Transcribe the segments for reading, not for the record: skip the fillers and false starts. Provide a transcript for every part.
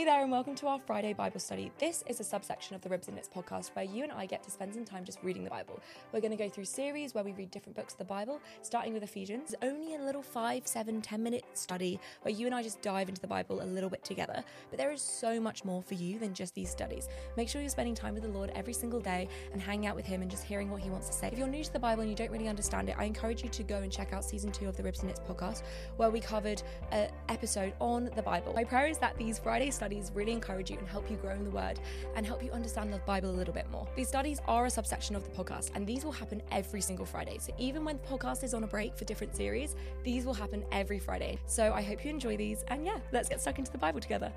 Hey there and welcome to our Friday Bible study. This is a subsection of the Ribs and Knits podcast where you and I get to spend some time just reading the Bible. We're going to go through series where we read different books of the Bible, starting with Ephesians. Only a little 5, 7, 10-minute study where you and I just dive into the Bible a little bit together. But there is so much more for you than just these studies. Make sure you're spending time with the Lord every single day and hanging out with him and just hearing what he wants to say. If you're new to the Bible and you don't really understand it, I encourage you to go and check out season 2 of the Ribs and Knits podcast where we covered an episode on the Bible. My prayer is that these Friday studies really encourage you and help you grow in the word and help you understand the Bible a little bit more. These studies are a subsection of the podcast and these will happen every single Friday. So even when the podcast is on a break for different series, these will happen every Friday. So I hope you enjoy these and let's get stuck into the Bible together.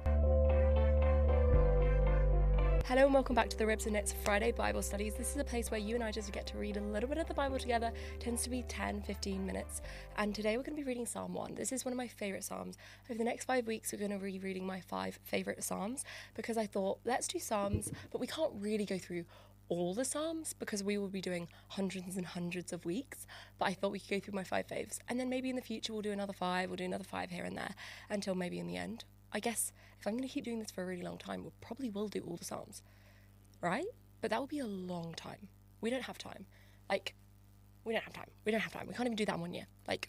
Hello and welcome back to the Ribs and Knits Friday Bible Studies. This is a place where you and I just get to read a little bit of the Bible together. It tends to be 10-15 minutes. And today we're going to be reading Psalm 1. This is one of my favourite Psalms. Over the next 5 weeks we're going to be reading my 5 favourite Psalms because I thought, let's do Psalms, but we can't really go through all the Psalms because we will be doing hundreds and hundreds of weeks. But I thought we could go through my 5 faves. And then maybe in the future we'll do another 5, we'll do another 5 here and there until maybe in the end. I guess if I'm going to keep doing this for a really long time, we probably will do all the Psalms. Right? But that will be a long time. We don't have time. We don't have time. We can't even do that in 1 year.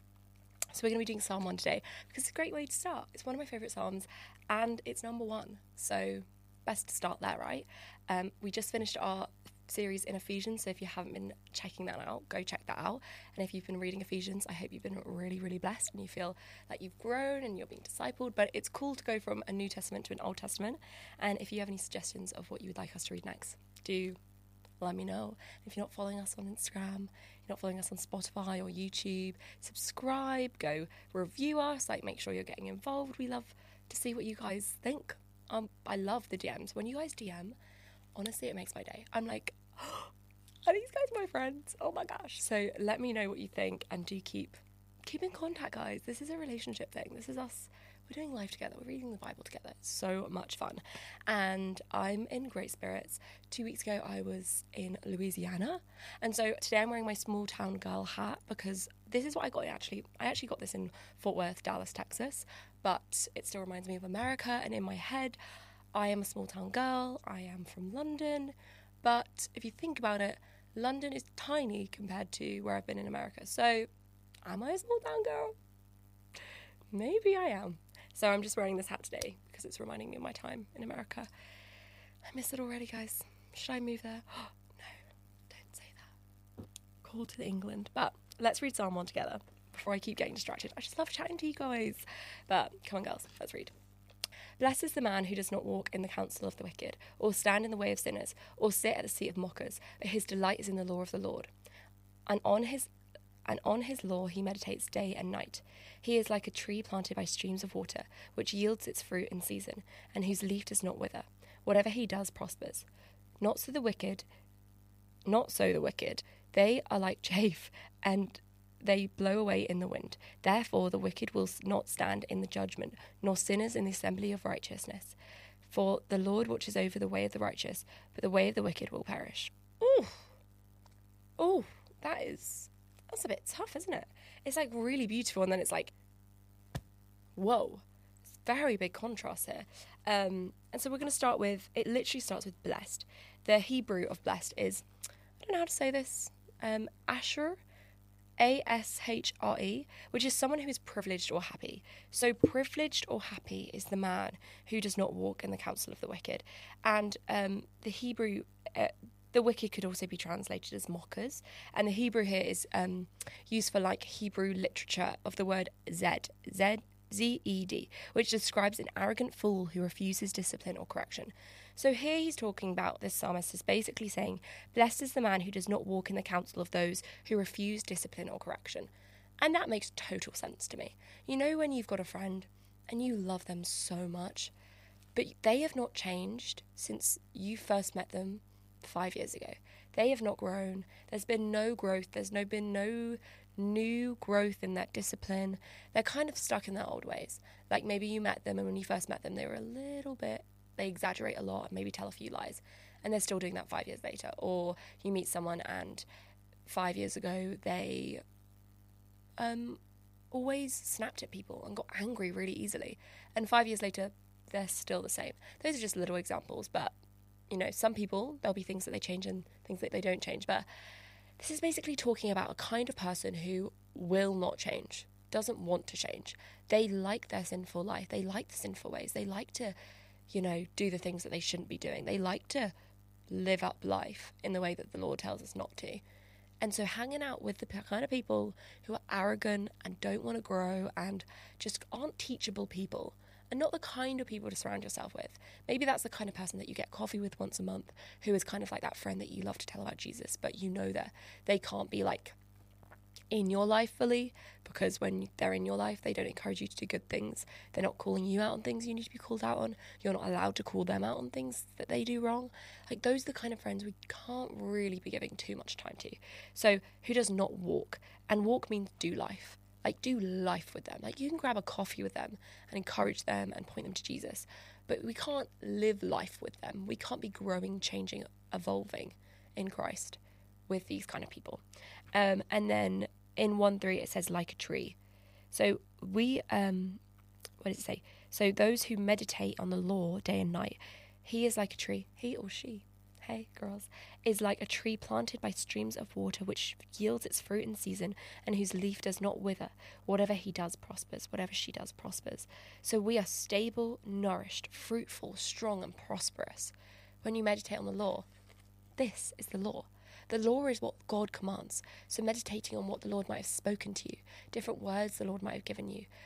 So we're going to be doing Psalm 1 today because it's a great way to start. It's one of my favourite Psalms and it's number 1. So best to start there, right? We just finished our series in Ephesians, so if you haven't been checking that out, go check that out. And if you've been reading Ephesians, I hope you've been really, really blessed and you feel like you've grown and you're being discipled. But it's cool to go from a New Testament to an Old Testament. And if you have any suggestions of what you would like us to read next, do let me know. If you're not following us on Instagram, you're not following us on Spotify or YouTube, subscribe, go review us, make sure you're getting involved. We love to see what you guys think. I love the DMs. When you guys DM, honestly, it makes my day. I'm like, oh, are these guys my friends? Oh my gosh. So let me know what you think and do keep in contact, guys. This is a relationship thing. This is us. We're doing life together. We're reading the Bible together. It's so much fun. And I'm in great spirits. 2 weeks ago, I was in Louisiana. And so today I'm wearing my small town girl hat because this is what I got. I actually got this in Fort Worth, Dallas, Texas. But it still reminds me of America. And in my head, I am a small town girl. I am from London. But if you think about it, London is tiny compared to where I've been in America. So am I a small town girl? Maybe I am. So I'm just wearing this hat today because it's reminding me of my time in America. I miss it already, guys. Should I move there? Oh, no, don't say that. Call to England. But let's read Psalm 1 together before I keep getting distracted. I just love chatting to you guys. But come on, girls, let's read. Blessed is the man who does not walk in the counsel of the wicked, or stand in the way of sinners, or sit at the seat of mockers, but his delight is in the law of the Lord. And on his law he meditates day and night. He is like a tree planted by streams of water, which yields its fruit in season, and whose leaf does not wither. Whatever he does prospers. Not so the wicked. They are like chaff, and they blow away in the wind. Therefore the wicked will not stand in the judgment, nor sinners in the assembly of righteousness. For the Lord watches over the way of the righteous, but the way of the wicked will perish. Ooh, that's a bit tough, isn't it? It's really beautiful, and then it's whoa. It's very big contrast here. And so we're going to start with, it literally starts with blessed. The Hebrew of blessed is, I don't know how to say this, Asher, A-S-H-R-E, which is someone who is privileged or happy. So privileged or happy is the man who does not walk in the counsel of the wicked. And the Hebrew, the wicked could also be translated as mockers. And the Hebrew here is used for Hebrew literature of the word Z-E-D, which describes an arrogant fool who refuses discipline or correction. So here he's talking about, this psalmist is basically saying, blessed is the man who does not walk in the counsel of those who refuse discipline or correction. And that makes total sense to me. You know when you've got a friend and you love them so much, but they have not changed since you first met them 5 years ago. They have not grown. There's been no growth. Been no new growth in that discipline. They're kind of stuck in their old ways. Maybe you met them and when you first met them, they were a little bit, they exaggerate a lot, maybe tell a few lies, and they're still doing that 5 years later. Or you meet someone and 5 years ago they always snapped at people and got angry really easily, and 5 years later they're still the same. Those are just little examples, but, some people, there'll be things that they change and things that they don't change. But this is basically talking about a kind of person who will not change, doesn't want to change. They like their sinful life. They like the sinful ways. They like to, do the things that they shouldn't be doing. They like to live up life in the way that the Lord tells us not to. And so hanging out with the kind of people who are arrogant and don't want to grow and just aren't teachable people, and not the kind of people to surround yourself with. Maybe that's the kind of person that you get coffee with once a month, who is kind of like that friend that you love to tell about Jesus, but that they can't be like in your life fully, because when they're in your life, they don't encourage you to do good things. They're not calling you out on things you need to be called out on. You're not allowed to call them out on things that they do wrong. Like, those are the kind of friends we can't really be giving too much time to. So who does not walk? And walk means do life. Like, do life with them. Like, you can grab a coffee with them and encourage them and point them to Jesus, but we can't live life with them. We can't be growing, changing, evolving in Christ with these kind of people. And then in 1:3 it says like a tree. So we what does it say? So those who meditate on the law day and night, he is like a tree. He or she, hey girls, is like a tree planted by streams of water, which yields its fruit in season, and whose leaf does not wither. Whatever he does prospers. Whatever she does prospers. So we are stable, nourished, fruitful, strong, and prosperous. When you meditate on the law, this is the law. The law is what God commands. So meditating on what the Lord might have spoken to you, different words the Lord might have given you.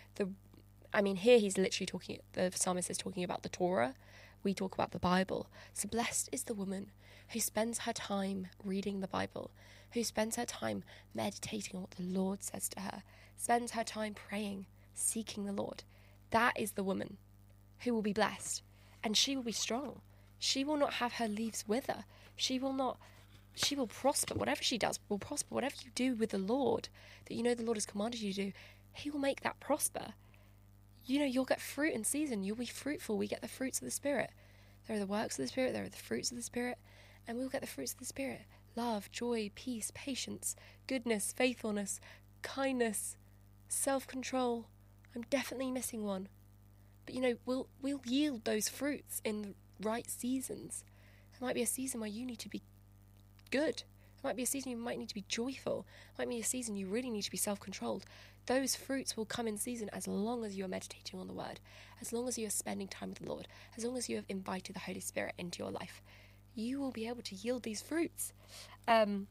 Here he's literally talking, the psalmist is talking about the Torah. We talk about the Bible. So blessed is the woman who spends her time reading the Bible, who spends her time meditating on what the Lord says to her, spends her time praying, seeking the Lord. That is the woman who will be blessed, and she will be strong. She will not have her leaves wither. She will prosper. Whatever she does will prosper. Whatever you do with the Lord, that the Lord has commanded you to do, he will make that prosper. You'll get fruit in season. You'll be fruitful. We get the fruits of the Spirit. There are the works of the Spirit. There are the fruits of the Spirit. And we'll get the fruits of the Spirit. Love, joy, peace, patience, goodness, faithfulness, kindness, self-control. I'm definitely missing one. But, we'll yield those fruits in the right seasons. There might be a season where you need to be good. It might be a season you might need to be joyful. It might be a season you really need to be self-controlled. Those fruits will come in season as long as you are meditating on the word, as long as you are spending time with the Lord, as long as you have invited the Holy Spirit into your life. You will be able to yield these fruits. In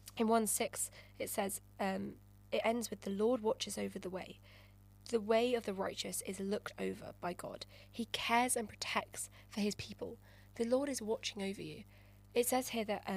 1:6 it says, it ends with, the Lord watches over the way. The way of the righteous is looked over by God. He cares and protects for his people. The Lord is watching over you. It says here that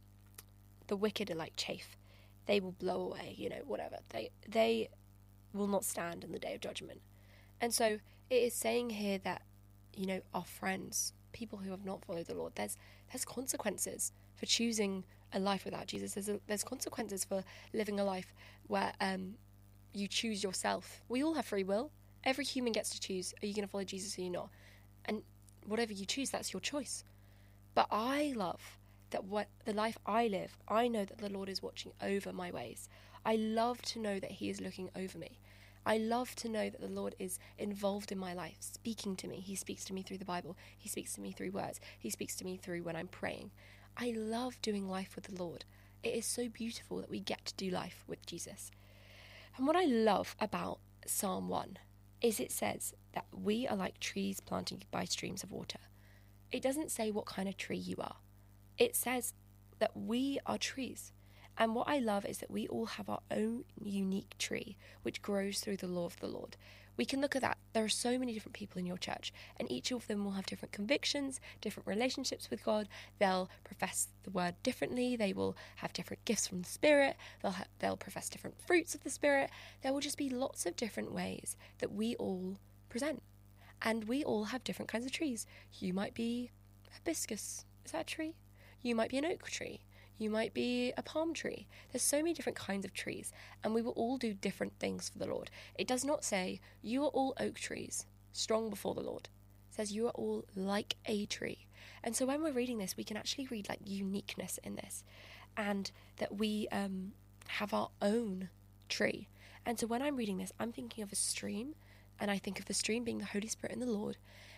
the wicked are like chaff. They will blow away, whatever. They will not stand in the day of judgment. And so it is saying here that, our friends, people who have not followed the Lord, there's consequences for choosing a life without Jesus. There's consequences for living a life where you choose yourself. We all have free will. Every human gets to choose, are you going to follow Jesus or are you not? And whatever you choose, that's your choice. But I love that what the life I live, I know that the Lord is watching over my ways. I love to know that he is looking over me. I love to know that the Lord is involved in my life, speaking to me. He speaks to me through the Bible. He speaks to me through words. He speaks to me through when I'm praying. I love doing life with the Lord. It is so beautiful that we get to do life with Jesus. And what I love about Psalm 1 is it says that we are like trees planted by streams of water. It doesn't say what kind of tree you are. It says that we are trees. And what I love is that we all have our own unique tree, which grows through the law of the Lord. We can look at that. There are so many different people in your church, and each of them will have different convictions, different relationships with God. They'll profess the word differently. They will have different gifts from the Spirit. They'll profess different fruits of the Spirit. There will just be lots of different ways that we all present. And we all have different kinds of trees. You might be a hibiscus. Is that a tree? You might be an oak tree. You might be a palm tree. There's so many different kinds of trees, and we will all do different things for the Lord. It does not say, you are all oak trees, strong before the Lord. It says, you are all like a tree. And so when we're reading this, we can actually read like uniqueness in this, and that we have our own tree. And so when I'm reading this, I'm thinking of a stream, and I think of the stream being the Holy Spirit and the Lord,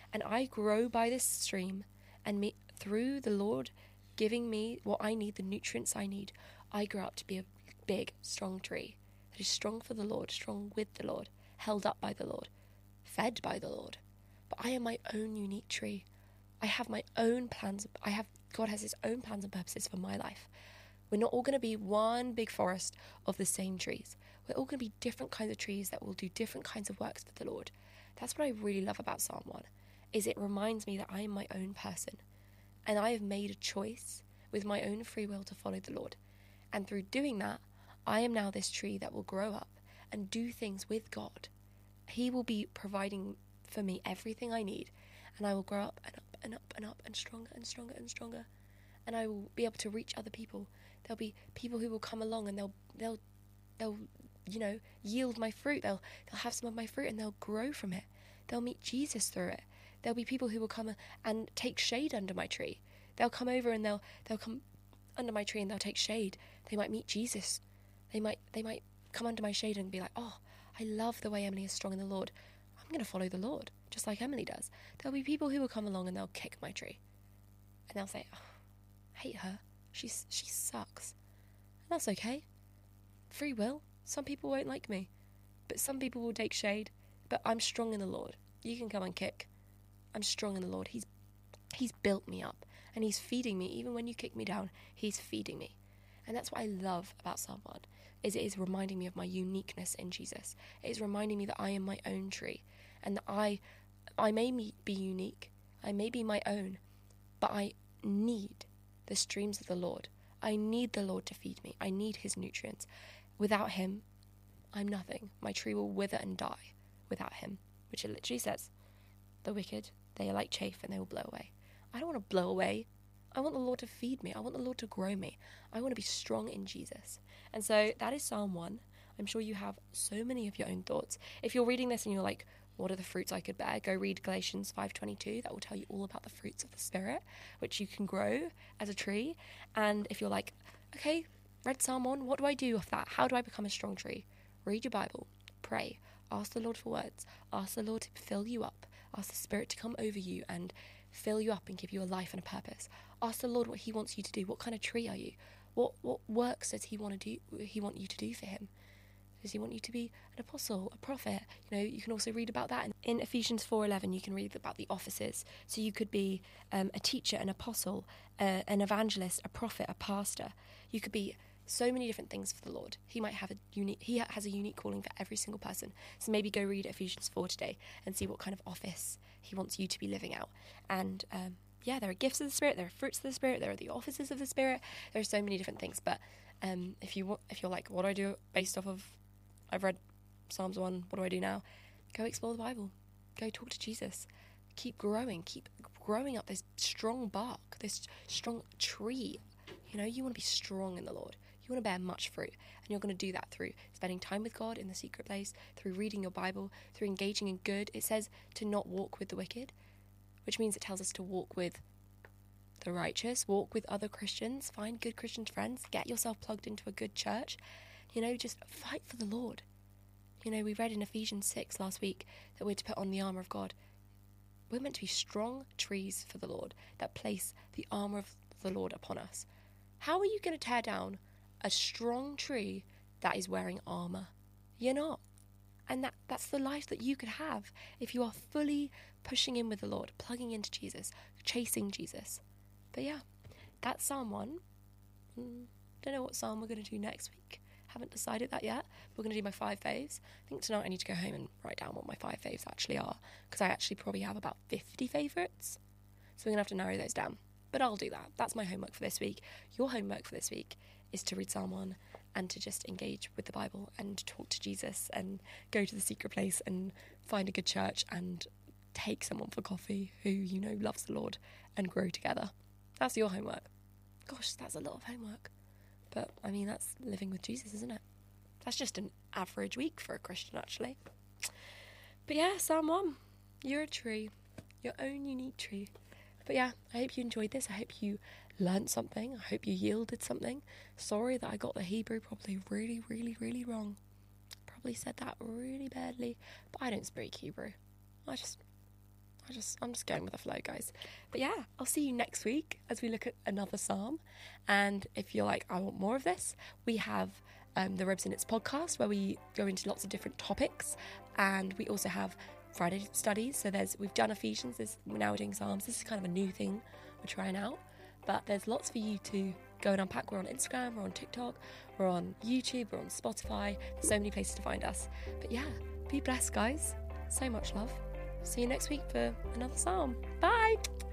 And I grow by this stream, and through the Lord giving me what I need, the nutrients I need, I grow up to be a big, strong tree that is strong for the Lord, strong with the Lord, held up by the Lord, fed by the Lord. But I am my own unique tree. I have my own plans. God has his own plans and purposes for my life. We're not all going to be one big forest of the same trees. We're all going to be different kinds of trees that will do different kinds of works for the Lord. That's what I really love about Psalm 1, is it reminds me that I am my own person. And I have made a choice with my own free will to follow the Lord. And through doing that, I am now this tree that will grow up and do things with God. He will be providing for me everything I need. And I will grow up and up and up and up and stronger and stronger and stronger. And I will be able to reach other people. There'll be people who will come along and they'll yield my fruit. They'll have some of my fruit and they'll grow from it. They'll meet Jesus through it. There'll be people who will come and take shade under my tree. They'll come over and they'll come under my tree and they'll take shade. They might meet Jesus. They might come under my shade and be like, oh, I love the way Emily is strong in the Lord. I'm going to follow the Lord, just like Emily does. There'll be people who will come along and they'll kick my tree. And they'll say, oh, I hate her. She sucks. And that's okay. Free will. Some people won't like me. But some people will take shade. But I'm strong in the Lord. You can come and kick. I'm strong in the Lord. He's built me up. And he's feeding me. Even when you kick me down, he's feeding me. And that's what I love about Psalm 1, is it is reminding me of my uniqueness in Jesus. It is reminding me that I am my own tree. And that I may be unique. I may be my own. But I need the streams of the Lord. I need the Lord to feed me. I need his nutrients. Without him, I'm nothing. My tree will wither and die without him, which it literally says. The wicked, they are like chaff and they will blow away. I don't want to blow away. I want the Lord to feed me. I want the Lord to grow me. I want to be strong in Jesus. And so that is Psalm 1. I'm sure you have so many of your own thoughts. If you're reading this and you're like, what are the fruits I could bear? Go read Galatians 5:22. That will tell you all about the fruits of the Spirit, which you can grow as a tree. And if you're like, okay, read Psalm 1, what do I do with that? How do I become a strong tree? Read your Bible. Pray. Ask the Lord for words. Ask the Lord to fill you up. Ask the Spirit to come over you and fill you up and give you a life and a purpose. Ask the Lord what he wants you to do. What kind of tree are you? What works does he want you to do for him? Does he want you to be an apostle, a prophet? You can also read about that. In Ephesians 4:11, you can read about the offices. So you could be a teacher, an apostle, an evangelist, a prophet, a pastor. You could be so many different things for the Lord. He has a unique calling for every single person. So maybe go read Ephesians 4 today and see what kind of office he wants you to be living out. And there are gifts of the Spirit, there are fruits of the Spirit, there are the offices of the Spirit. There are so many different things. But if you're like, what do I do based off of, I've read Psalms 1, what do I do now? Go explore the Bible. Go talk to Jesus. Keep growing up this strong bark, this strong tree. You want to be strong in the Lord. You want to bear much fruit. And you're going to do that through spending time with God in the secret place, through reading your Bible, through engaging in good. It says to not walk with the wicked, which means it tells us to walk with the righteous, walk with other Christians, find good Christian friends, get yourself plugged into a good church. Just fight for the Lord. We read in Ephesians 6 last week that we're to put on the armour of God. We're meant to be strong trees for the Lord that place the armour of the Lord upon us. How are you going to tear down a strong tree that is wearing armour? You're not. And that's the life that you could have if you are fully pushing in with the Lord, plugging into Jesus, chasing Jesus. But yeah, that's Psalm 1. Don't know what psalm we're going to do next week. Haven't decided that yet. We're going to do my 5 faves. I think tonight I need to go home and write down what my 5 faves actually are, because I actually probably have about 50 favourites. So we're going to have to narrow those down. But I'll do that. That's my homework for this week. Your homework for this week is to read Psalm 1 and to just engage with the Bible and talk to Jesus and go to the secret place and find a good church and take someone for coffee who loves the Lord and grow together. That's your homework. Gosh, that's a lot of homework. But, that's living with Jesus, isn't it? That's just an average week for a Christian, actually. But yeah, Psalm 1. You're a tree. Your own unique tree. But yeah, I hope you enjoyed this. I hope you learnt something. I hope you yielded something. Sorry that I got the Hebrew probably really, really, really wrong. Probably said that really badly. But I don't speak Hebrew. I I'm just going with the flow, guys. But yeah, I'll see you next week as we look at another psalm. And if you're like, I want more of this, we have the Ribs and Its podcast where we go into lots of different topics, and we also have Friday studies. So we've done Ephesians, now we're doing Psalms. This is kind of a new thing we're trying out, but there's lots for you to go and unpack. We're on Instagram, we're on TikTok, we're on YouTube, we're on Spotify. There's so many places to find us. But yeah, be blessed, guys. So much love. See you next week for another psalm. Bye.